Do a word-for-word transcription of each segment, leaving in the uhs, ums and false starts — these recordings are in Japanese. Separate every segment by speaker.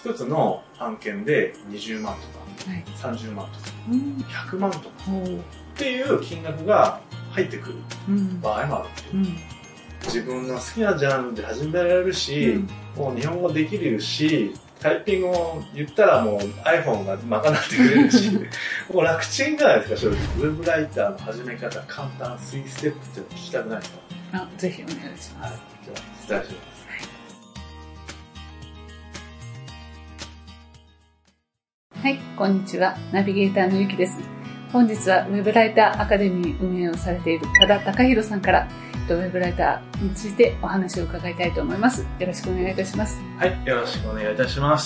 Speaker 1: 一つの案件でにじゅうまんとか、はい、さんじゅうまんとか、うん、ひゃくまんとかっていう金額が入ってくる場合もあるっていう、うん、自分の好きなジャンルで始められるし、うん、もう日本語できるし、タイピングを言ったらもう iPhone が賄ってくれるしもう楽ちんじゃないですか。正直ウェブライターの始め方簡単スリーステップって聞きたくないですか？
Speaker 2: あ、ぜひお願いします。はい、
Speaker 1: じゃあ伝えします。
Speaker 2: はい、こんにちは。ナビゲーターのゆきです。本日はウェブライターアカデミー運営をされている多田隆弘さんからウェブライターについてお話を伺いたいと思います。よろしくお願いいたします。
Speaker 1: はい、よろしくお願いいたします。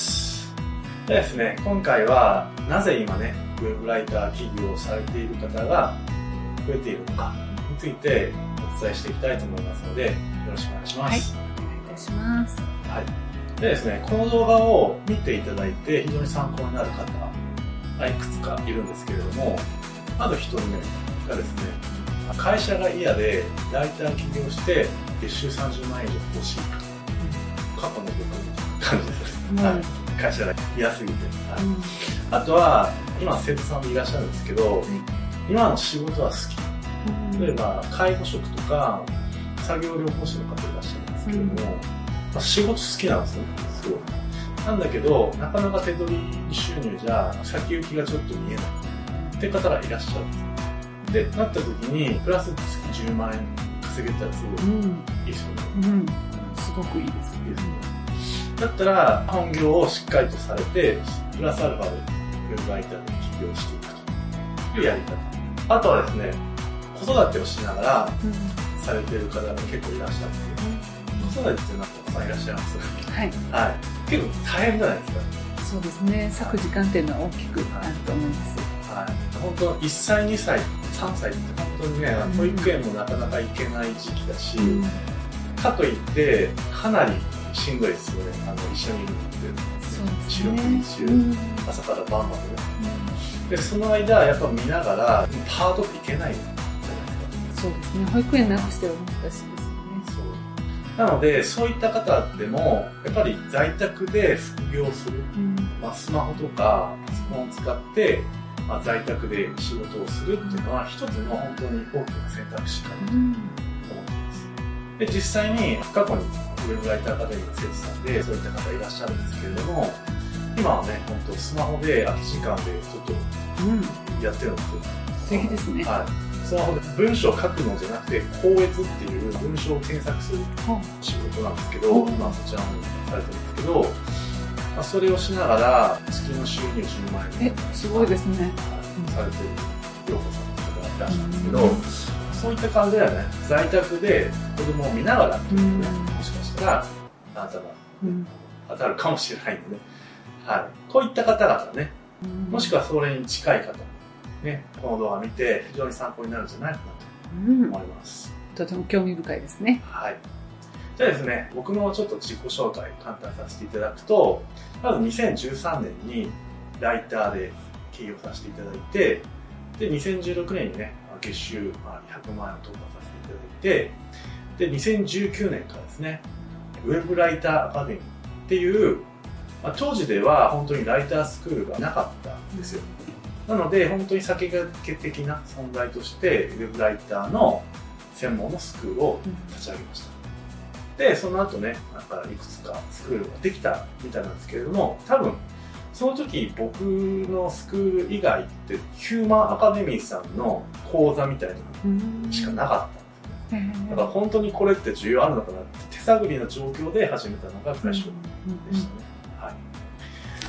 Speaker 1: でですね、今回はなぜ今ね、ウェブライター起業をされている方が増えているのかについてお伝えしていきたいと思いますので、よろしくお願いします。
Speaker 2: はい、お願いいたします。
Speaker 1: はい。でですね、この動画を見ていただいて非常に参考になる方がいくつかいるんですけれども、まず一人目がですね、会社が嫌でライター起業して月収さんじゅうまんえん以上欲しいと、うん、過去の僕の感じです、うん、はい、会社が嫌すぎて、はい、うん、あとは今生徒さんもいらっしゃるんですけど、うん、今の仕事は好き、うん、例えば介護職とか作業療法士の方いらっしゃるんですけれども、うん、まあ、仕事好きなんですよね、すごい。なんだけどなかなか手取り収入じゃ先行きがちょっと見えないって方がいらっしゃるんです。で、なった時に、プラス月じゅうまんえん稼げたやつ、うん、いいですよね。
Speaker 2: うん。すごくいいですね。いいですね。
Speaker 1: だったら、本業をしっかりとされて、プラスアルファでウェブライターで起業していくというやり方。あとはですね、子育てをしながら、されている方が結構いらっしゃって、うん、子育てっていうのはお子さんいらっしゃいます。
Speaker 2: はい。
Speaker 1: はい。結構大変じゃないですか。
Speaker 2: そうですね。割く時間っていうのは大きくあると思います。
Speaker 1: はい。本当いっさい、にさい、さんさいって本当にね、保育園もなかなか行けない時期だし、うん、かといってかなりしんどいですよね。あの一緒にいるって四六時中朝から晩までね、うん、でその間やっぱ見ながらパートっていけないじゃないですか。
Speaker 2: そうですね。保育園なくしては難しいですよね。
Speaker 1: そうなのでそういった方でもやっぱり在宅で副業する、うん、まあ、スマホとかパソコンを使ってまあ、在宅で仕事をするっていうのは一つの本当に大きな選択肢かなと思っています。で、実際に過去にウェブライターアカデミーの生徒さんでそういった方いらっしゃるんですけれども、今はね、本当スマホで空き時間でちょっとやってるんですよ。
Speaker 2: 素敵ですね。
Speaker 1: はい。スマホで文章を書くのじゃなくて、校閲っていう文章を検索する仕事なんですけど、今そちらにされてるんですけど、まあ、それをしながら月の収入じゅうまんえん、
Speaker 2: え、すごいですね、
Speaker 1: されてる陽子さんとかがいらっしゃるんですけど、うん、そういった感じではね、在宅で子供を見ながらっていうのがね、もしかしたらあなたが、ね、うん、当たるかもしれないんでね、はい、こういった方々ね、うん、もしくはそれに近い方ね、この動画を見て非常に参考になるんじゃないかなと思います、
Speaker 2: うん、とても興味深いですね。
Speaker 1: はい。じゃあですね、僕のちょっと自己紹介簡単させていただくと、まずにせんじゅうさんねんにライターで起業させていただいて、で、にせんじゅうろくねんにね、月収ひゃくまんえんを突破させていただいて、で、にせんじゅうきゅうねんからですね、ウェブライターアカデミーっていう、まあ、当時では本当にライタースクールがなかったんですよ。なので、本当に先駆け的な存在として、ウェブライターの専門のスクールを立ち上げました。で、その後ね、なんかいくつかスクールができたみたいなんですけれども、多分、その時僕のスクール以外ってヒューマンアカデミーさんの講座みたいなのしかなかったんですね。だから本当にこれって需要あるのかなって手探りの状況で始めたのが最初でしたね。はい。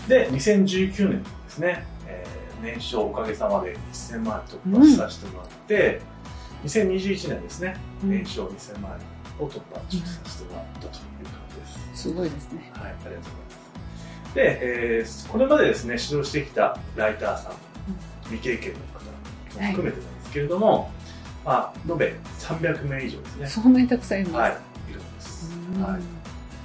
Speaker 1: で、にせんじゅうきゅうねんですね、えー、年商おかげさまでせんまんえん突破させてもらって、うん、にせんにじゅういちねんですね、年商にせんまんえんを突破させてもらったという感じです。
Speaker 2: すごいですね。
Speaker 1: はい、ありがとうございます。で、えー、これまでですね、指導してきたライターさん、未経験の方も含めてなんですけれども、はい、まあ、延べさんびゃくめい以上ですね。
Speaker 2: そんなにたくさんいるんですか？
Speaker 1: はい、いるんです。はい。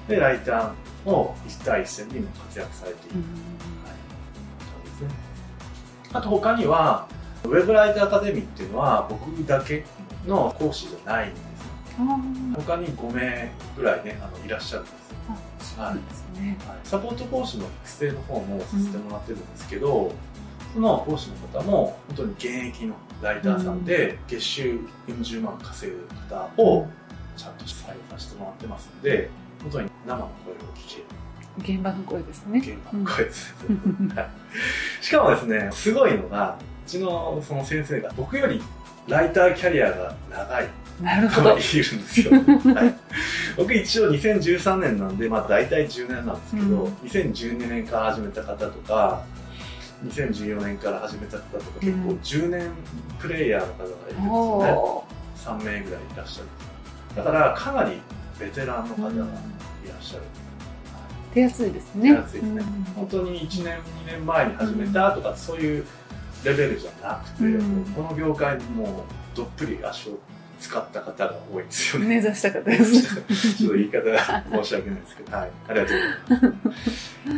Speaker 1: で、ライターの一対一線で今活躍されている、はい、感じですね。あと他には、ウェブライターアカデミーっていうのは僕だけの講師じゃないんですね。他にごめいぐらいね、あのいらっしゃるんです。
Speaker 2: あ、そうなんですね。
Speaker 1: はい、サポート講師の育成の方もさせてもらってるんですけど、うん、その講師の方も本当に現役のライターさんで、月収よんじゅうまん稼いでる方をちゃんと採用させてもらってますので、本当に生の声を聞ける。
Speaker 2: 現場の声ですね。
Speaker 1: 現場の声ですね。うん、しかもですね、すごいのが、うちのその先生が僕よりライターキャリアが長い。
Speaker 2: なるほど。
Speaker 1: いるんですよ。はい、僕一応にせんじゅうさんねんなんで、まあ大体じゅうねんなんですけど、うん、にせんじゅうにねんから始めた方とか、にせんじゅうよねんから始めた方とか、結構じゅうねんプレイヤーの方がいるんですよね。さんめいぐらいいらっしゃる。だからかなりベテランの方がいらっしゃる。
Speaker 2: 手厚いですね。
Speaker 1: 手厚いですね。うん、本当にいちねん、にねんまえに始めたとか、そういうレベルじゃなくて、うん、この業界にもうどっぷり足を使った方が多いですよね。
Speaker 2: 目指した方です。
Speaker 1: ちょっと言い方が申し訳ないですけど、はい。ありがとうございます。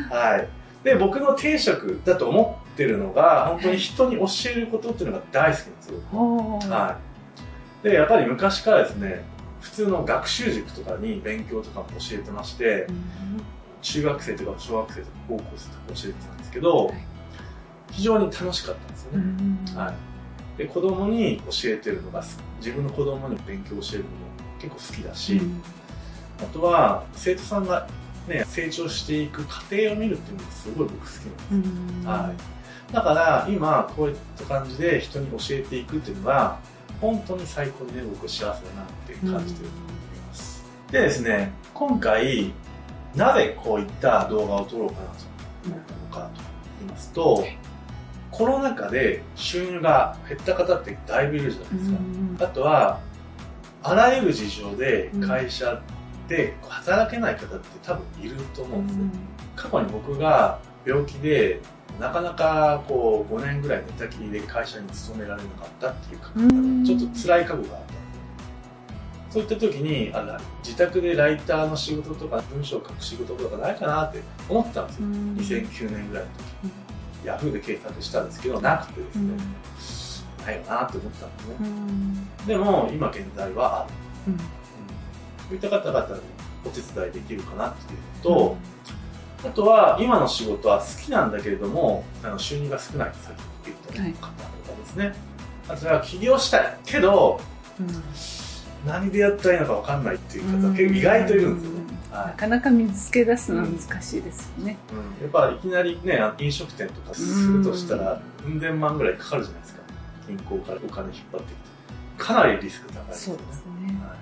Speaker 1: はい。で、僕の定職だと思ってるのが、本当に人に教えることっていうのが大好きなんですよ。はい。で、やっぱり昔からですね、普通の学習塾とかに勉強とかも教えてまして、うん、中学生とか小学生とか高校生とか教えてたんですけど、はい、非常に楽しかったんですよね。うん、はい。で、子供に教えてるのが、自分の子供に勉強を教えるのも結構好きだし、うん、あとは生徒さんがね、成長していく過程を見るっていうのがすごい僕好きなんです。うん、はい。だから今こういった感じで人に教えていくっていうのは本当に最高にね、僕幸せだなって感じています。うん、でですね、今回なぜこういった動画を撮ろうかなと思ったのかと言いますと、コロナ禍で収入が減った方ってだいぶいるじゃないですか。うん、あとはあらゆる事情で会社で働けない方って多分いると思うんですよ。うん、過去に僕が病気でなかなかこうごねんぐらい寝たきりで会社に勤められなかったっていう過去が、うん、ちょっと辛い過去があったんですよ。そういった時にあら自宅でライターの仕事とか文章を書く仕事とかないかなって思ってたんですよ。うん、にせんきゅうねんぐらいの時、うん、ヤフーで検索したんですけどなくてですね、うん、ないよなって思ってたんですね。うん、でも今現在はある。うん、そういった方々にお手伝いできるかなっていうのと、うん、あとは今の仕事は好きなんだけれどもあの収入が少ないさっき言った方とかですね、はい、あとは起業したいけど、うん、何でやったらいいのか分かんないっていう方結構意外といるんですよね。はい、な
Speaker 2: かなか見つけ出すのは難しいですよね。
Speaker 1: うんうん、やっぱいきなりね飲食店とかするとしたらうん千万ぐらいかかるじゃないですか。銀行からお金引っ張ってきてかなりリスク高いですよね。そうですね。はい、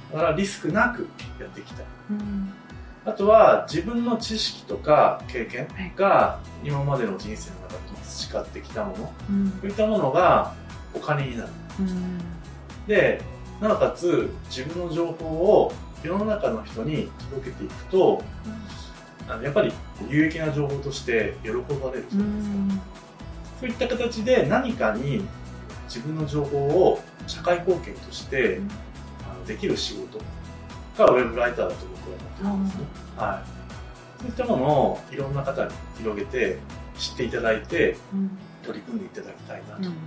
Speaker 1: だからリスクなくやっていきたい。うん、あとは自分の知識とか経験が今までの人生の中で培ってきたもの、うん、そういったものがお金になる。うん、で、なおかつ自分の情報を世の中の人に届けていくと、うん、あのやっぱり有益な情報として喜ばれるじゃないですか。うん、そういった形で何かに自分の情報を社会貢献として、うん、できる仕事がウェブライターだと僕は思ってるんですね。うん、はい。そういったものをいろんな方に広げて知っていただいて、うん、取り組んでいただきたいなと思って、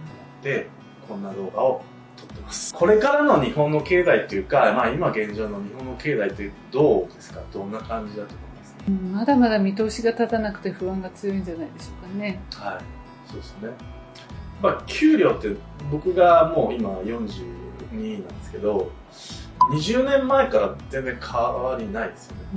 Speaker 1: うん、こんな動画を撮ってます。これからの日本の経済というか、まあ今現状の日本の経済ってどうですか？どんな感じだと思いますか？
Speaker 2: うん、まだまだ見通しが立たなくて不安が強いんじゃないでしょうかね。
Speaker 1: はい。そうですね。まあ給料って僕がもう今よんじゅうになんですけど、にじゅうねんまえから全然変わりないですよね。うん、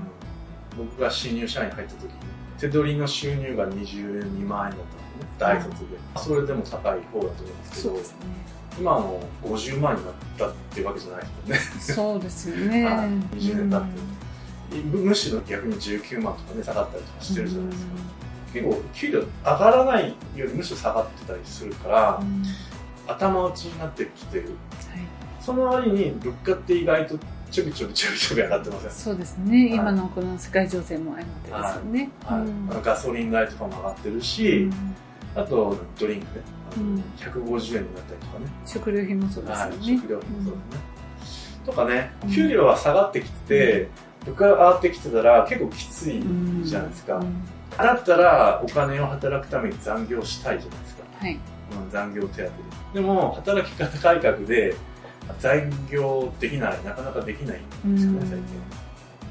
Speaker 1: 僕が新入社員入った時に手取りの収入がにじゅうにまんえんだったんですね、大卒で。それでも高い方だと思うんですけど、ね、今はもうごじゅうまんになったっていうわけじゃないですよね。そうですよね。にじゅうねん経って、うん、むしろ逆にじゅうきゅうまんとかね下がったりとかしてるじゃないですか。うん、結構給料上がらないよりむしろ下がってたりするから、うん、頭打ちになってきてる。はい、その割に物価って意外とちょびちょびちょびちょび上がってません？そうですね、はい、今のこの世界情勢も相まってですよね。はいはい、うん、ガソリン代とかも上がってるし、うん、あとドリンクね、うん、ひゃくごじゅうえんになったりとかね。食料品もそうですよね。はい、食料品もそうですね。うん、とかね、給料は下がってきてて、物価が上がってきてたら結構きついじゃないですか。うんうん、だったらお金を働くために残業したいじゃないですか。はい、うん、残業手当で。でも働き方改革で残業できない、なかなかできないんですよね、最近。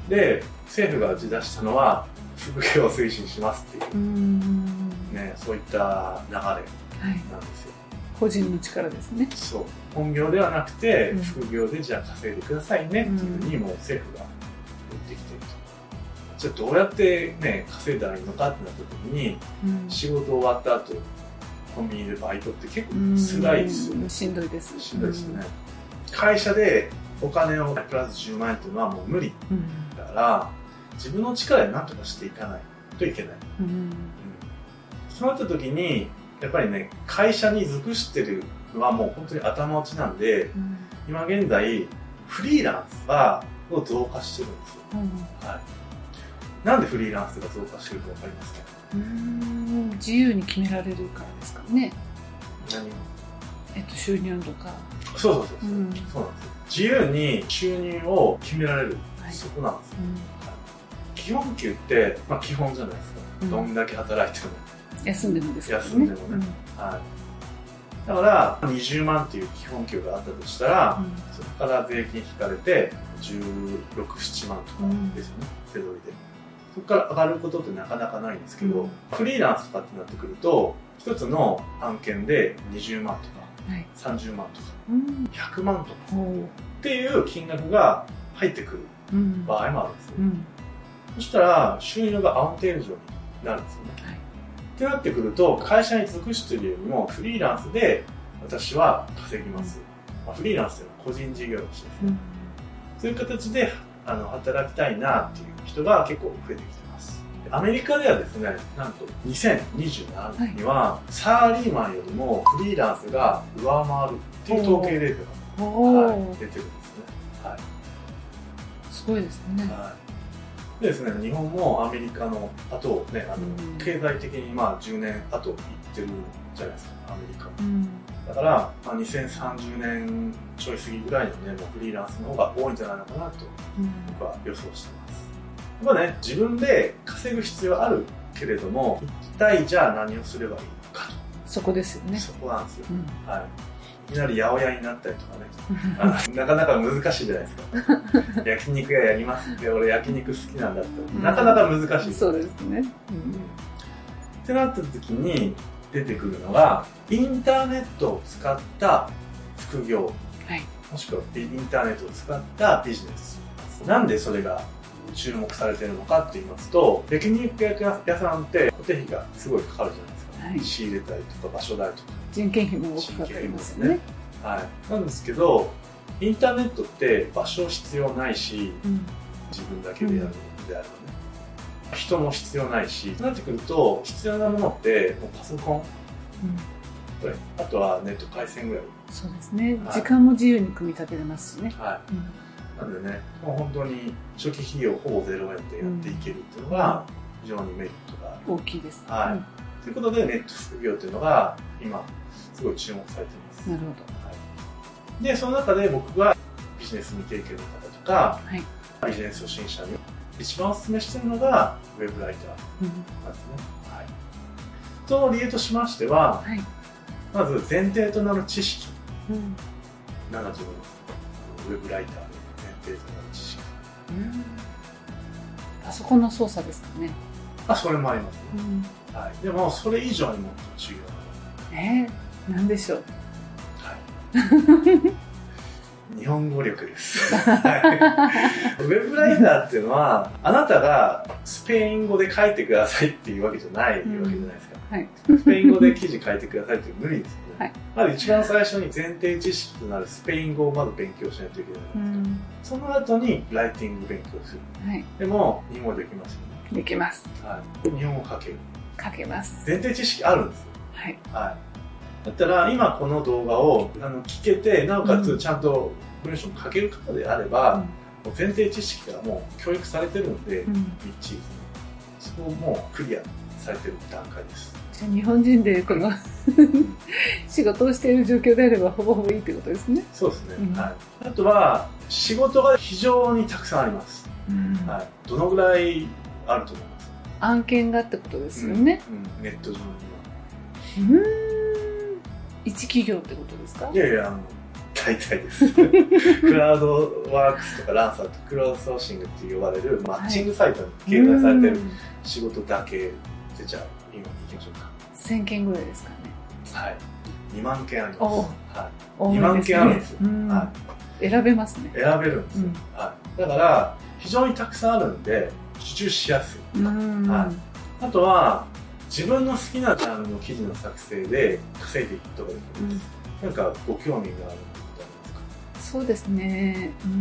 Speaker 1: で、政府が打ち出したのは、副業を推進しますっていう、
Speaker 2: うん
Speaker 1: ね、そういった流れなんですよ。はい、
Speaker 2: 個人の力ですね。
Speaker 1: そう。本業ではなくて、
Speaker 2: うん、
Speaker 1: 副業でじゃあ稼いでくださいねっていうふうにもう政府が言ってきてると。じゃあどうやってね、稼いだらいいのかってなった時に、うん、仕事終わった後、コンビニでバイトって結構辛いですよね。
Speaker 2: しんどいです。
Speaker 1: しんどいですね。うん、会社でお金をプラスじゅうまんえんっていうのはもう無理だから、うん、自分の力で何とかしていかないといけない。うんうん、そうなった時に、やっぱりね、会社に属してるのはもう本当に頭打ちなんで、うん、今現在、フリーランスは増加してるんですよ。うん、はい。なんでフリーランスが増加してるかわかりますか？
Speaker 2: うーん、自由に決められるからですかね。
Speaker 1: 何を？
Speaker 2: えっと、収入とか。
Speaker 1: そうそうそうそう、うん、そうなんですよ。自由に収入を決められる、はい、そこなんですよ。うん、基本給って、まあ基本じゃないですか。うん、どんだけ働いても。
Speaker 2: 休んでもですかね。
Speaker 1: 休んでもね。うん、はい。だからにじゅうまんっていう基本給があったとしたら、うん、そこから税金引かれてじゅうろく、ななまんとかですよね、手取りで。そこから上がることってなかなかないんですけど、うん、フリーランスとかってなってくると、一つの案件でにじゅうまんとか、はい、さんじゅうまんとか、うん、ひゃくまんとかっていう金額が入ってくる場合もあるんですよ。うん、そしたら収入が安定以上になるんですよね。はい、ってなってくると、会社に属しているよりもフリーランスで私は稼ぎます。うん、まあ、フリーランスというのは個人事業主ですね。うん、そういう形であの働きたいなっていう人が結構増えてきてます。アメリカではですね、なんとにせんにじゅうななねんには、はい、サラリーマンよりもフリーランスが上回るっていう統計データが、はい、出てるんですね。はい、
Speaker 2: すごいですね。
Speaker 1: はい、でですね、日本もアメリカの後をね、あの、うん、経済的にまあじゅうねん後行ってるじゃないですか、アメリカも。うん、だから、まあ、にせんさんじゅうねんちょい過ぎぐらいのね、もうフリーランスの方が多いんじゃないのかなと、僕は予想してます。やっぱね、自分で稼ぐ必要あるけれども、一体じゃあ何をすればいいのかと。
Speaker 2: そこですよね。
Speaker 1: そこなんですよ。うん、はい。いきなり八百屋になったりとかね、あなかなか難しいじゃないですか。焼肉屋やりますって、俺焼肉好きなんだって、うん、なかなか難しい。
Speaker 2: そうですね。うん、
Speaker 1: ってなった時に出てくるのが、インターネットを使った副業、はい、もしくはインターネットを使ったビジネス。なんでそれが注目されているのかって言いますと、焼肉屋さんって固定費がすごいかかるじゃないですか。はい、仕入れたりとか場所代とか。
Speaker 2: 人件費も多くかかりますよね。
Speaker 1: はい。なんですけど、インターネットって場所必要ないし、うん、自分だけでやるのであればね、うん、人も必要ないし、となってくると必要なものってもうパソコン、うん、あとはネット回線ぐらい。
Speaker 2: そうですね。はい、時間も自由に組み立てれますしね。
Speaker 1: はい。うん、なんでね、もう本当に初期費用ほぼゼロえんでやっていけるっていうのが非常にメリットがある。
Speaker 2: 大きいですね。
Speaker 1: はい。うん、ということでネット副業っていうのが今すごい注目されています。
Speaker 2: なるほど。
Speaker 1: はい、で、その中で僕がビジネス未経験の方とか、はい、ビジネス初心者に一番お勧めしているのがウェブライターなんですね。うん、はい。その理由としましては、はい、まず前提となる知識。うん、ななじゅうウェブライターの前提となる知識。うん、
Speaker 2: パソコンの操作ですかね。
Speaker 1: あ、それもありますね。うん、はい。でも、それ以上にもっと重要
Speaker 2: な。えー、なんでしょう。
Speaker 1: はい。日本語力です。はい、ウェブライターっていうのは、あなたがスペイン語で書いてくださいっていうわけじゃないわけじゃないですか。うん、はい、スペイン語で記事書いてくださいって無理ですよね。はい、まず一番最初に前提知識となるスペイン語をまず勉強しないといけないんですけど、うん、その後にライティング勉強する。はい、でも、日本語できますよね。
Speaker 2: できます。
Speaker 1: はい。日本語書ける。
Speaker 2: 書けます。
Speaker 1: 前提知識あるんですよ。
Speaker 2: はい。
Speaker 1: はい。だったら、今この動画をあの聞けて、なおかつちゃんと文章を書ける方であれば、うん、前提知識がもう教育されてるので、うん、みっちりですね。そこをもうクリアされてる段階です。
Speaker 2: じゃあ日本人でこの仕事をしている状況であればほぼほぼいいってことですね。
Speaker 1: そうですね。うん、はい。あとは、仕事が非常にたくさんあります。うん、はい。どのぐらいあると思います？
Speaker 2: 案件がってことですよね。
Speaker 1: うんうん、ネット上には。
Speaker 2: うーん。一企業ってことですか？
Speaker 1: いやいや、あの、 大体です。クラウドワークスとかランサーとクラウドソーシングって呼ばれるマッチングサイトに掲載されてる仕事だけで、じゃあ今行きましょうか。
Speaker 2: せんけんぐらいですかね。
Speaker 1: はい。にまんけんあります。はい、にまんけんあるんですよ。はい、
Speaker 2: 選べますね。
Speaker 1: 選べるんですよ。うん、はい。だから非常にたくさんあるんで受注しやすい。はい。あとは自分の好きなジャンルの記事の作成で稼いでいくことができるんです。うん、なんかご興味があることありますか？
Speaker 2: そうですね。うん。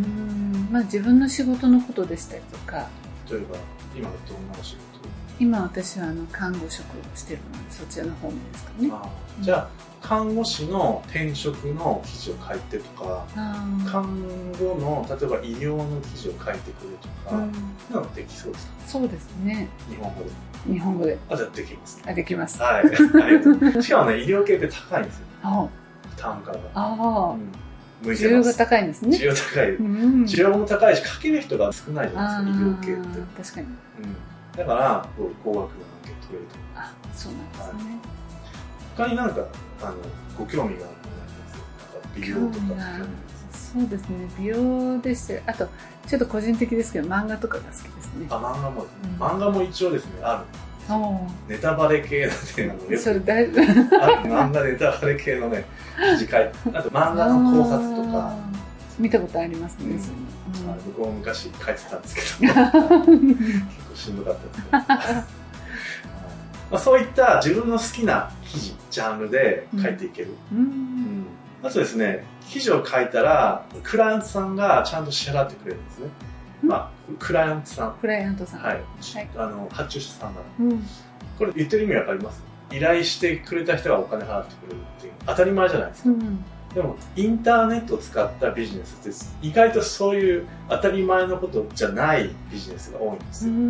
Speaker 2: まあ自分の仕事のことでしたりとか。
Speaker 1: 例えば今どんなお仕事？
Speaker 2: 今私はあの看護職をしてるのでそちらの方面ですかね。
Speaker 1: あ、じゃあ看護師の転職の記事を書いてとか、看護の例えば医療の記事を書いてくれとか、うん、そういうのできそうですか？
Speaker 2: そうですね。
Speaker 1: 日本語で。
Speaker 2: 日本語で。
Speaker 1: あ、じゃあできます。
Speaker 2: あ、できます。
Speaker 1: はい。ありがとう。しかもね、医療系って高いんですよ。
Speaker 2: ああ。
Speaker 1: 単価が。
Speaker 2: ああ。
Speaker 1: うん、
Speaker 2: 需要が高いんですね。
Speaker 1: 需要高い。うん、需要も高いし、書ける人が少ないじゃないですか、医療系って。
Speaker 2: 確かに。うん。
Speaker 1: だから、こう高額な案件取れると。
Speaker 2: あ、そうなんですね。はい、
Speaker 1: 他になんか、あの、ご興味があるのがありますよ。美容とか。
Speaker 2: そうですね、美容でして、あと、ちょっと個人的ですけど、漫画とかが好きですね。
Speaker 1: あ、漫画も、うん、漫画も一応ですね、ある。ネタバレ系のね、
Speaker 2: それ大丈夫。
Speaker 1: 漫画ネタバレ系のね、記事書いて、あと漫画の考察とか。
Speaker 2: 見たことありますね、
Speaker 1: うん、僕も昔書いてたんですけど、結構しんどかったですけど。まあそういった自分の好きな記事、ジャンルで書いていける。うんうん、あとですね、記事を書いたら、クライアントさんがちゃんと支払ってくれるんですね。まあ、クライアントさん。
Speaker 2: クライアントさん。
Speaker 1: はい。はい、あの、発注者さんが、うん。これ言ってる意味わかります？依頼してくれた人がお金払ってくれるっていう。当たり前じゃないですか。うん、でも、インターネットを使ったビジネスって、意外とそういう当たり前のことじゃないビジネスが多いんですよ。うん、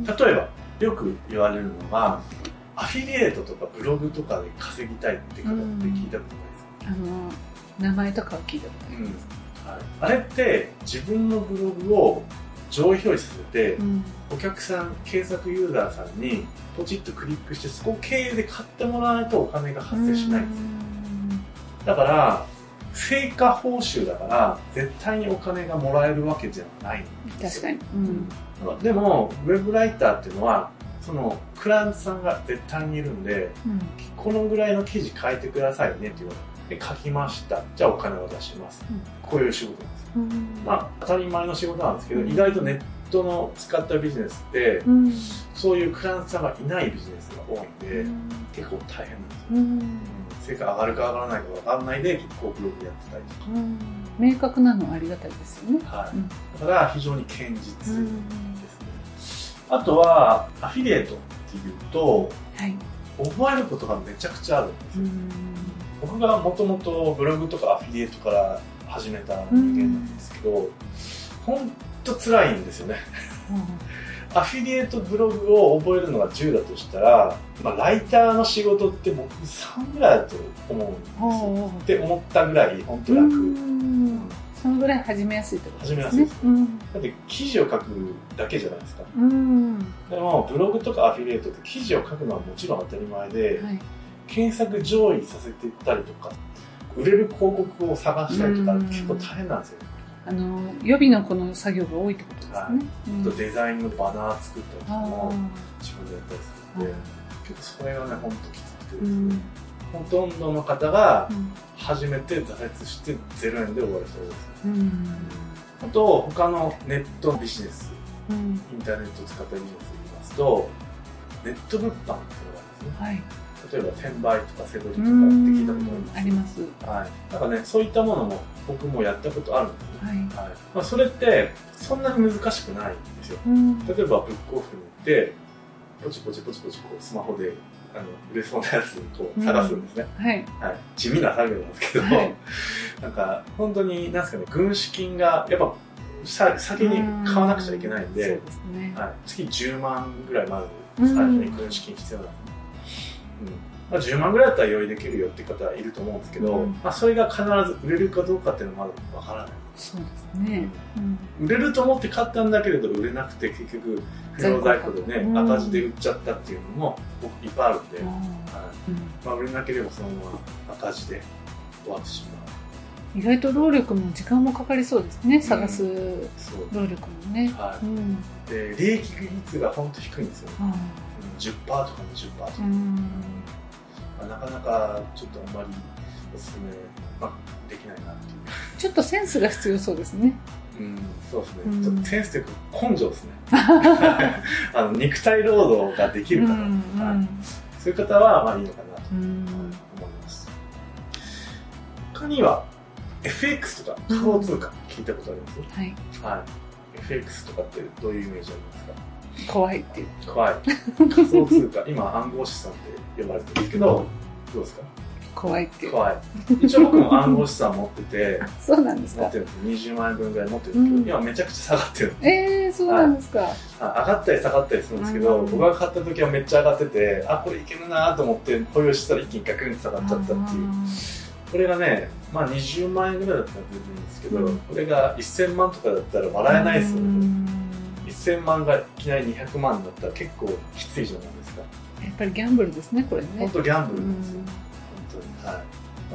Speaker 1: 例えば、よく言われるのが、アフィリエイトとかブログとかで稼ぎたいって方って聞いたことないですか？
Speaker 2: あの、名前とかは聞いたことあります。
Speaker 1: うん、はい、あれって自分のブログを上位表示させて、うん、お客さん、検索ユーザーさんにポチッとクリックして、そこを経由で買ってもらわないとお金が発生しないんですよ。だから、成果報酬だから、絶対にお金がもらえるわけじゃないんですよ。
Speaker 2: 確かに。
Speaker 1: うん、でも、ウェブライターっていうのは、そのクライアントさんが絶対にいるんで、うん、このぐらいの記事書いてくださいねって言われて、書きました。じゃあお金を出します。うん、こういう仕事なんですよ。うん、まあ、当たり前の仕事なんですけど、意外とネットの使ったビジネスって、うん、そういうクライアントさんがいないビジネスが多いんで、うん、結構大変なんですよ。うん成果上がるか上がらないか分からないで結構ブログやってたりとか、うん、
Speaker 2: 明確なのはありがたいですよね、
Speaker 1: はいうん、だから非常に堅実ですね、うん、あとはアフィリエイトっていうと、はい、覚えることがめちゃくちゃあるんですよ、うん、僕がもともとブログとかアフィリエイトから始めた人間なんですけど、うん、ほんと辛いんですよね、うんアフィリエイトブログを覚えるのがじゅうだとしたら、まあ、ライターの仕事って僕さんぐらいだと思うんですよって思ったぐらい本当楽、うん、
Speaker 2: そのぐらい始めやすいってことですね。
Speaker 1: 始めやすいです、うん、だって記事を書くだけじゃないですか、うん、でもブログとかアフィリエイトって記事を書くのはもちろん当たり前で、はい、検索上位させていったりとか売れる広告を探したりとか結構大変なんですよ。
Speaker 2: あの予備のこの作業が多いってことですね。はい
Speaker 1: うん、デザインのバナー作ったりとかも自分でやったりするんで、結構それがね本当きつくてですね、うん、ほとんどの方が初めて挫折してゼロえんで終わる人ですね、うん、あと他のネットビジネス、うん、インターネットを使ったビジネスで言いますとネット物販っていうのがあるんですね、はい、例えば転売とかセドリとかって聞いたことあります？
Speaker 2: あります。
Speaker 1: はい。なんかね、そういったものも僕もやったことあるんですね。はい。はい、まあ、それってそんなに難しくないんですよ。うん、例えばブックオフに行って、ポチポチポチポチこうスマホであの売れそうなやつをこう探すんですね。うん、はい。はい。地味な作業なんですけど、はい、なんか本当になんですかね、軍資金がやっぱさ先に買わなくちゃいけないんで、そうですね。はい。月じゅうまんぐらいまで最初に軍資金必要なんです。うんまあ、じゅうまんぐらいだったら用意できるよって方はいると思うんですけど、うんまあ、それが必ず売れるかどうかっていうのはまだわからない。
Speaker 2: そうですね、
Speaker 1: うん、売れると思って買ったんだけれど売れなくて結局不良在庫でね、うん、赤字で売っちゃったっていうのも僕いっぱいあるんで、うんはいまあ、売れなければそのまま赤字で終わってしまうっ
Speaker 2: 意外と労力も時間もかかりそうですね、探す労力もね。
Speaker 1: はい、うん、で利益率が本当低いんですよ、ね、じゅっパーセント とか にじゅっパーセント とか、うんまあ、なかなかちょっとあんまりおすすめ、まあ、できないなっていう。
Speaker 2: ちょっとセンスが必要そうですね。
Speaker 1: うん、そうですね、うん、ちょっとセンスというか根性ですねあの肉体労働ができる方、うんうん、そういう方はまあいいのかなと思います、うん、他には エフエックス とか仮想通貨聞いたことあります、うん、はい、はい、エフエックス とかってどういうイメージありますか？
Speaker 2: 怖いっていう。
Speaker 1: 怖い。仮想通貨、今暗号資産って呼ばれてるんですけど、どうですか？
Speaker 2: 怖いっていう。
Speaker 1: 怖い。一応僕も暗号資産持ってて、
Speaker 2: そうなんですか？
Speaker 1: 持ってるんです。にじゅうまんえんぶんぐらい持ってるんですけど、うん、今めちゃくちゃ下がってる。
Speaker 2: えー、そうなんですか。はい、
Speaker 1: 上がったり下がったりするんですけど、うん、僕が買った時はめっちゃ上がってて、あ、これいけるなと思って保有したら一気にガクンと下がっちゃったっていう。これがね、まあにじゅうまんえんぐらいだったら全然いいんですけど、うん、これがせんまんとかだったら笑えないですよね。せんまんがいきなりにひゃくまんになったら結構きついじゃないですか。
Speaker 2: やっぱりギャンブルですね、これね。
Speaker 1: 本当ギャンブルですよ。本当に。はい。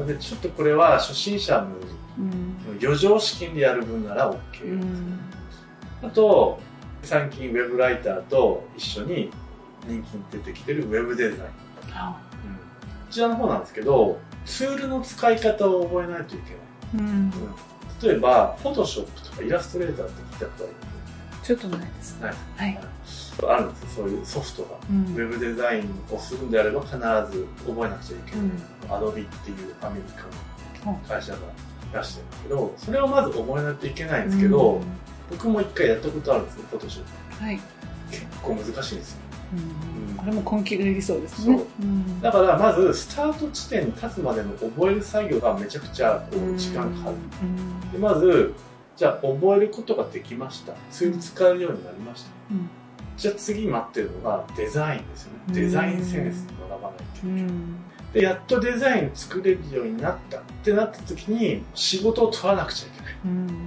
Speaker 1: でちょっとこれは初心者の余剰資金でやる分なら OK です、ね。あと最近ウェブライターと一緒に人気に出てきてるウェブデザイン。うん、こちらの方なんですけど、ツールの使い方を覚えないといけない。うんうん、例えば Photoshop とかイラストレーターって聞いたことあります？
Speaker 2: ちょっとないですね。はい。
Speaker 1: あるんですよ、そういうソフトが。うん、ウェブデザインをするんであれば必ず覚えなくちゃいけない。アドビっていうアメリカの会社が出してるんだけど、それをまず覚えないといけないんですけど、うん、僕も一回やったことあるんですね、フォトショップ。はい。結構難しいんですよ。
Speaker 2: うんうん、これも根気がいりそうですね。そう。
Speaker 1: うん、だからまずスタート地点に立つまでの覚える作業がめちゃくちゃこう時間かかる。うん、でまずじゃあ覚えることができました。ツール使えるようになりました。うん、じゃあ次待ってるのがデザインですよね。デザインセンスを学ばないといけない。で、やっとデザイン作れるようになったってなった時に仕事を取らなくちゃいけない。うん、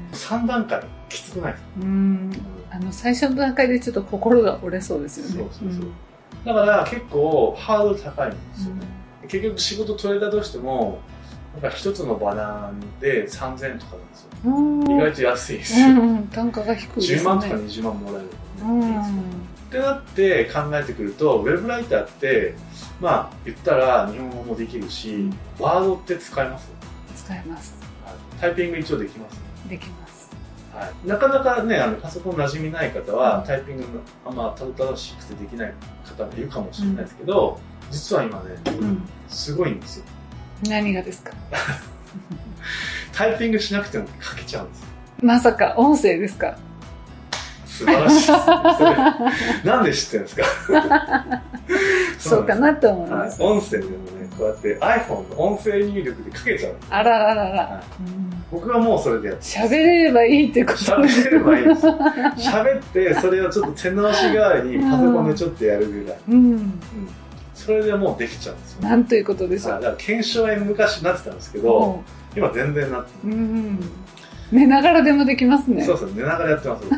Speaker 1: さん段階きつくないですか？うん、
Speaker 2: あの最初の段階でちょっと心が折れそうですよね。
Speaker 1: そうそうそう。うん、だから結構ハードル高いんですよね。うん、結局仕事取れたとしても、なんか一つのバナーでさんぜんえんとかなんですよ。意外と安いですよ。うんうん、
Speaker 2: 単価が低いですね。
Speaker 1: じゅうまんとかにじゅうまんもらえるので、ね、うん、ってなって考えてくると、ウェブライターってまあ言ったら日本語もできるし、うん、ワードって使えます？
Speaker 2: 使えます。
Speaker 1: タイピング一応できます？
Speaker 2: できます。
Speaker 1: はい、なかなかね、あのパソコン馴染みない方は、うん、タイピングあんまたどたどしくてできない方もいるかもしれないですけど、うん、実は今ね、うん、すごいんですよ。何
Speaker 2: がですか？
Speaker 1: タイピングしなくても書けちゃうんですよ。
Speaker 2: まさか音声ですか？
Speaker 1: 素晴らしいですね。それなんで知ってるんですか？
Speaker 2: そうかなと思います。
Speaker 1: 音声でもね、こうやって iPhone の音声入力で書けちゃうんですよ。
Speaker 2: あらららら、はい、
Speaker 1: 僕はもうそれでやって
Speaker 2: 喋れればいいってこと
Speaker 1: です。喋れればいいです。喋ってそれをちょっと手直し代わりにパソコンでちょっとやるぐらい。うんうん、それでもうできちゃうんですよ、ね。
Speaker 2: なんということでしょう。
Speaker 1: だから検証に昔なってたんですけど、今全然なってない。うん、
Speaker 2: 寝ながらでもできますね。
Speaker 1: そうそう、寝ながらやってます。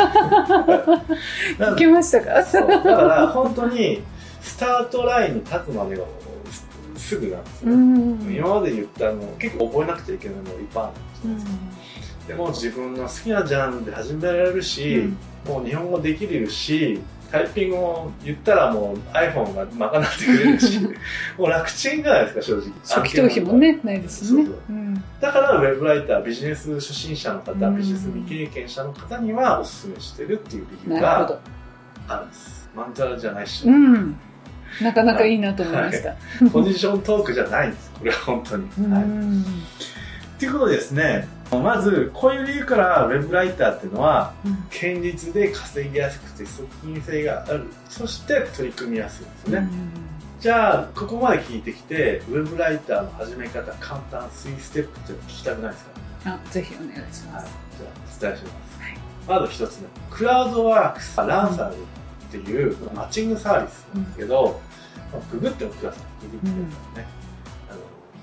Speaker 2: 聞きましたか？
Speaker 1: そう。だから本当にスタートラインに立つまでがすぐなんですよ、ね。うん、今まで言ったの結構覚えなくちゃいけないのがいっぱいあるんですよ、ね。うん、でも自分の好きなジャンルで始められるし、うん、もう日本語できるし、タイピングを言ったらもう iPhone が賄ってくれるし、もう楽ちんじゃないですか、正直。
Speaker 2: 初期投資もね、ないですしね。そうそう、
Speaker 1: うん、だからウェブライター、ビジネス初心者の方、うん、ビジネス未経験者の方にはおすすめしてるっていう理由があるんです。マンタラじゃないし、
Speaker 2: うん、なかなかいいなと思いました。はい、
Speaker 1: ポジショントークじゃないんです、これは本当に。はい、ということでですね、まずこういう理由からウェブライターっていうのは、うん、堅実で稼ぎやすくて側近性がある、そして取り組みやすいんですよね。うん、じゃあここまで聞いてきてウェブライターの始め方簡単スリーステップっていうの聞きたくないですか？
Speaker 2: あ、ぜひお願いします。はい、
Speaker 1: じゃあお伝えします。はい、まず一つ目、クラウドワークスランサーズっていうマッチングサービスなんですけど、うん、ググってもください。ググってくださいね。うん、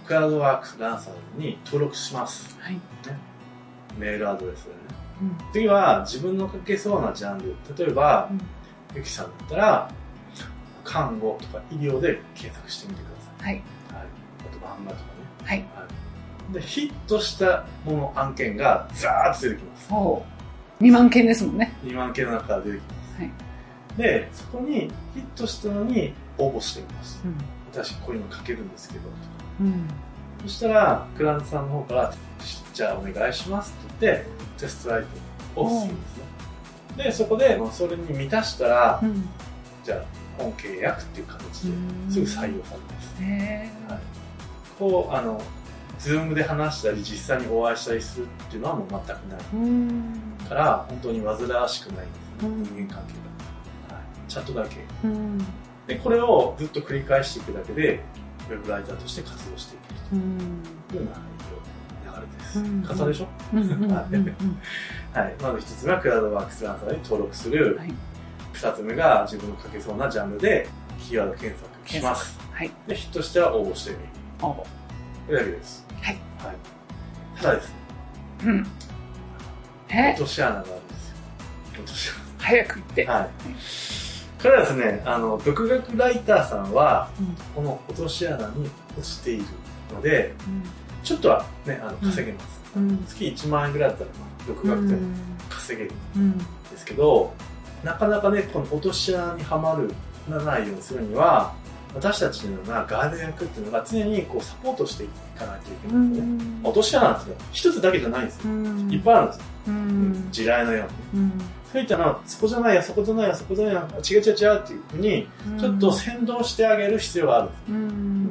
Speaker 1: クラウドワークスランサーズに登録します。はい、ね、メールアドレスでね。うん、次は自分の書けそうなジャンル、例えば、うん、ゆきさんだったら看護とか医療で検索してみてください。はい。はい、あと漫画とかね。はい。はい、 でヒットしたもの案件がザーッと出てきます。
Speaker 2: おにまんけんですもんね。
Speaker 1: にまんけんの中から出てきます、
Speaker 2: はい、で
Speaker 1: そこにヒットしたのに応募してみます、
Speaker 2: うん、
Speaker 1: 私こういうの書けるんですけど、
Speaker 2: うん、
Speaker 1: そしたらクライアントさんの方からじゃあお願いしますって言ってテストライティングをするんですね。でそこでそれに満たしたら、うん、じゃあ本契約っていう形ですぐ採用されます。へー、はい、こうあのズームで話したり実際にお会いしたりするっていうのはもう全くないから本当に煩わしくないんですね、人間関係が、はい、チャットだけでこれをずっと繰り返していくだけでウェブライターとして活動していけるというような流れです。簡単でしょ。はい、まず一つがクラウドワークスランサーに登録する、はい、二つ目が自分の書けそうなジャンルでキーワード検索します、はい、でヒットしたら応募してみる、応募これだけです。はい、はい、ただですね、うん、え落とし穴があるんですよ。落とし穴
Speaker 2: 早く言って、はい、
Speaker 1: これはですね、あの独学ライターさんは、うん、この落とし穴に落ちているので、うん、ちょっとはねあの稼げます、うん、月いちまんえんぐらいだったら、まあ、独学でも稼げるんですけど、うん、なかなかねこの落とし穴にはまるならないようにするには私たちのようなガード役っていうのが常にこうサポートしていかないといけないんですね。落とし穴なんですよ。一つだけじゃないんですよ。いっぱいあるんですよ。地雷のように。そういったのはそこじゃないやそこじゃないやそこじゃないや違う違う違うっていうふうにちょっと先導してあげる必要があるんです。うん、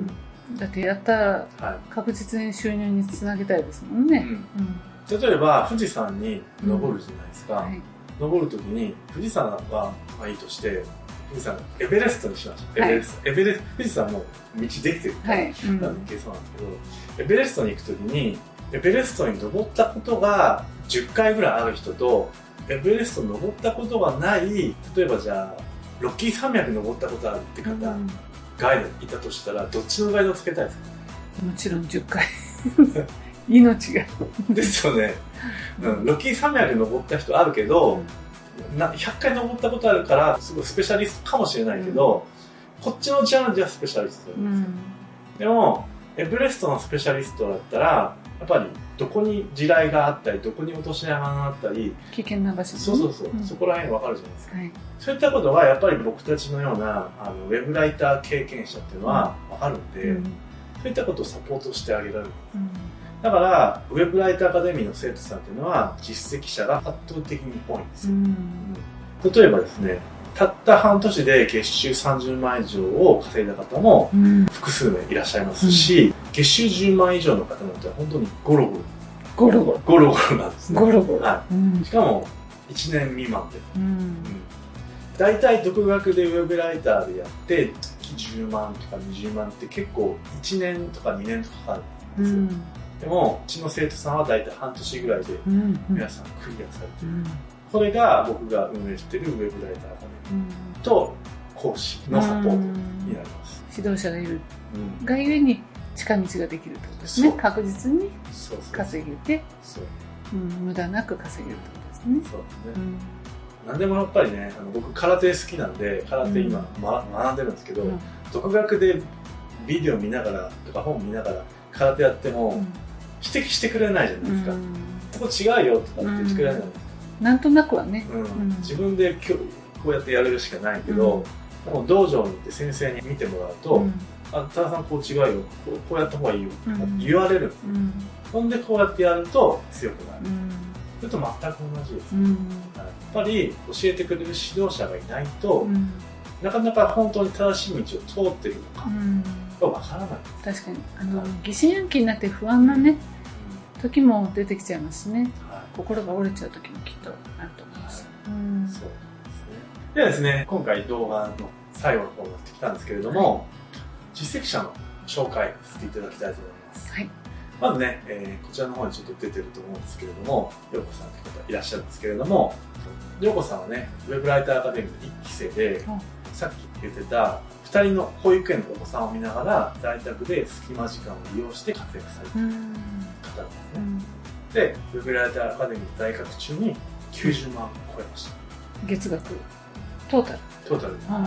Speaker 2: だってやったら確実に収入につなげたいですもんね。
Speaker 1: うん、例えば富士山に登るじゃないですか。はい、登るときに富士山はまあいいとして。富士山エベレストにしましょう。エベレスト、はい、エベレ富士山も道できてるから、はい、うん、なんでいけそうなんですけど、エベレストに行くときにエベレストに登ったことがじゅっかいぐらいある人とエベレストに登ったことがない例えばじゃあロッキー山脈に登ったことあるって方、うん、ガイドいたとしたらどっちのガイドをつけたいですか？
Speaker 2: もちろんじゅっかい命が
Speaker 1: ですよね、うん、ロッキー山脈に登った人あるけど、うんなひゃっかい登ったことあるからすごいスペシャリストかもしれないけど、うん、こっちのジャンルではスペシャリストなんですよ、うん、でもエベレストのスペシャリストだったらやっぱりどこに地雷があったりどこに落とし穴があったり
Speaker 2: 危険な場所、ね、
Speaker 1: そうそうそう、うん、そこら辺分かるじゃないですか、はい、そういったことはやっぱり僕たちのようなあのウェブライター経験者っていうのは分かるんで、うん、そういったことをサポートしてあげられる、うんだから、ウェブライターアカデミーの生徒さんっていうのは、実績者が圧倒的に多いんですよ。例えばですね、たった半年で月収さんじゅうまん以上を稼いだ方も複数名いらっしゃいますし、うん、月収じゅうまん以上の方なんて本当にゴロゴロ。
Speaker 2: ゴロゴロ。
Speaker 1: ゴロゴロなんですね。
Speaker 2: ゴロゴロ。
Speaker 1: はい。うん、しかも、いちねん未満で。うんうん、大体独学でウェブライターでやって、月じゅうまんとかにじゅうまんって結構いちねんとかにねんとかかかるんですよ。うんでもうちの生徒さんは大体半年ぐらいで皆さんクリアされてる、うん、これが僕が運営しているウェブライターアカデミーと講師のサポートになります。
Speaker 2: 指導者がいるがゆえに近道ができるってことですね。確実に稼げてそうそう、うん、無駄なく稼げるってことですね。そうですね、うん、
Speaker 1: 何でもやっぱりねあの僕空手好きなんで空手今、うん、学んでるんですけど、うん、独学でビデオ見ながらとか本見ながら空手やっても、うん指摘してくれないじゃないですか。そこ違うよとかって言ってくれないじゃないですか。
Speaker 2: なんとなくはね。
Speaker 1: うんうん、自分でこうやってやれるしかないけど、うん、もう道場に行って先生に見てもらうと、うん、あ、多田さんこう違うよ、こう、こうやった方がいいよとか言われるんですよ。うん、ほんでこうやってやると強くなる。うん、それと全く同じです、うん。やっぱり教えてくれる指導者がいないと、うん、なかなか本当に正しい道を通ってるのか。うんわからない。
Speaker 2: 確かにあの、はい、疑心暗鬼になって不安なね、うん、時も出てきちゃいますね、はい、心が折れちゃう時もきっとあると思います、はいうん、そうですね。
Speaker 1: ではですね今回動画の最後の方になってきたんですけれども、はい、実績者の紹介させていただきたいと思います、はい、まずね、えー、こちらの方にちょっと出てると思うんですけれども陽子さんという方いらっしゃるんですけれども陽子さんはねウェブライターアカデミーのいっき生で、うん、さっき言ってたふたりの保育園のお子さんを見ながら在宅で隙間時間を利用して活躍されている方なんですね、うん、でウェブライターアカデミー在学中にきゅうじゅうまん超えました。
Speaker 2: 月額トータル
Speaker 1: トータルで、うん、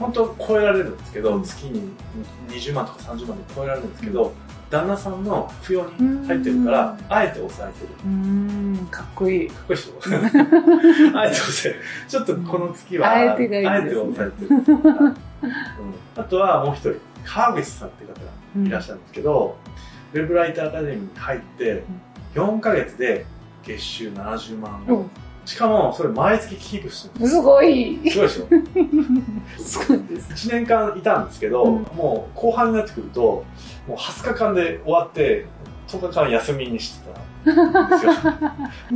Speaker 1: 本当超えられるんですけど、
Speaker 2: うん、
Speaker 1: 月ににじゅうまんとかさんじゅうまんで超えられるんですけど、うん、旦那さんの扶養に入ってるから、あえて抑えてる。
Speaker 2: うーん、かっこいい。
Speaker 1: かっこいい人。あえて抑える。ちょっとこの月は、
Speaker 2: あえてがいいですね。
Speaker 1: あえて抑えてる。うん、あとはもう一人、川口さんって方がいらっしゃるんですけど、うん、ウェブライターアカデミーに入ってよんかげつで月収ななじゅうまん、うん、しかもそれ毎月キープしてるんです。
Speaker 2: すごい。
Speaker 1: すごいでしょ。
Speaker 2: すごいです。
Speaker 1: いちねんかんいたんですけど、うん、もう後半になってくるともうはつかかんで終わってとおかかん休みにしてたんですよ。うん、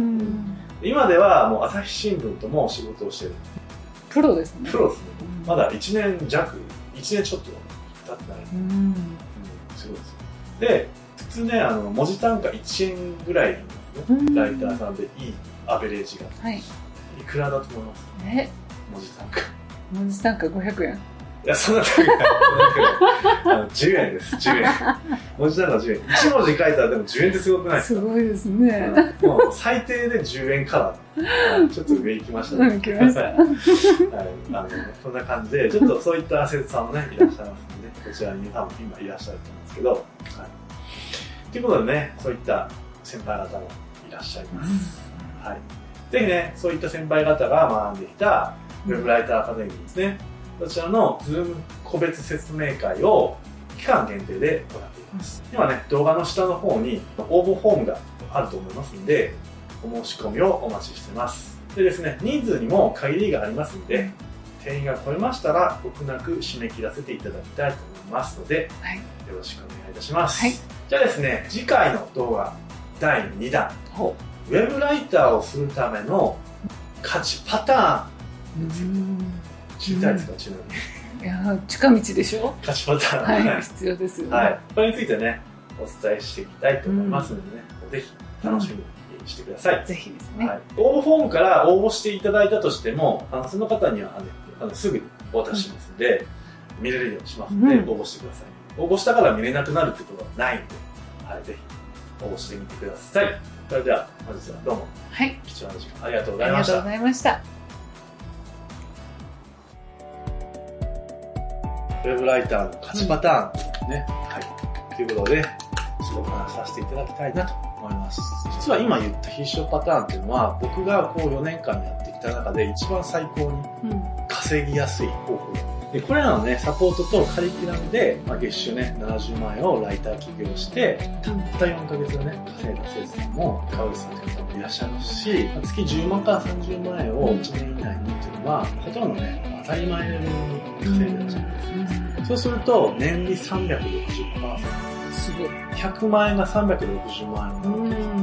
Speaker 1: 今ではもう朝日新聞とも仕事をしてる。
Speaker 2: プロですね。
Speaker 1: プロですね。うん、まだいちねんじゃく、いちねんちょっと経ってない。うん、うん、すごいですよ。で、普通ね、あの文字単価いちえんぐらいなんですね。ライターさんでいいアベレージが。はい。いくらだと思います？え？文字単価。
Speaker 2: 文字単価ごひゃくえん。
Speaker 1: いや、そんな高い。あのじゅうえんです。じゅうえん。文字単価じゅうえん。いち文字書いたらでもじゅうえんってすごくないですか？
Speaker 2: すごいですね。
Speaker 1: もう最低でじゅうえんからちょっと上行きましたね。
Speaker 2: 行きました。はい。
Speaker 1: あの、そんな感じで、ちょっとそういったアセットさんもね、いらっしゃいますので、こちらに多分今いらっしゃると思うんですけど、はい。ということでね、そういった先輩方もいらっしゃいます。うん、はい。ぜひね、そういった先輩方が学んできたウェブライターアカデミーですね。こちらの Zoom 個別説明会を期間限定で行っています。今ね、動画の下の方に応募フォームがあると思いますので、お申し込みをお待ちしています。でですね、人数にも限りがありますので、定員が超えましたら、極なく締め切らせていただきたいと思いますので、はい、よろしくお願いいたします。はい、じゃあですね、次回の動画だいにだん、ウェブライターをするための勝ちパターンについて知りたいですか、ちなみに。
Speaker 2: いや、近道でしょ。
Speaker 1: 勝ちパター
Speaker 2: ン、はい、必要ですよね。
Speaker 1: はい、これについてね、お伝えしていきたいと思いますのでね、うん、ぜひ楽しみにしてください。
Speaker 2: うん、ぜひですね、
Speaker 1: はい。応募フォームから応募していただいたとしても、あのその方には、ね、あのすぐにお渡ししますので、うん、見れるようにしますので、うん、応募してください。応募したから見れなくなるってことはないんで、はい、ぜひ応募してみてください。それでは本日はどうも、はい、貴重な時間ありがとうございました。
Speaker 2: ありがとうございました。
Speaker 1: ウェブライターの勝ちパターンね、はい、ということで、ちょっとお話しさせていただきたいなと思います。実は今言った必勝パターンっていうのは、僕がこうよねんかんやってきた中で一番最高に稼ぎやすい方法。で、これらのね、サポートとカリキュラムで、まあ、月収ね、ななじゅうまんえんをライター起業して、たったよんかげつでね、稼いだ生徒さんも、川口さんという方もいらっしゃいますし、月じゅうまんからさんじゅうまんえんをいちねん以内にっていうのは、ほとんどね、当たり前のように稼いでらっしゃるんです。そうすると、年利 さんびゃくろくじゅっパーセント。すごい。ひゃくまんえんがさんびゃくろくじゅうまんえんになる。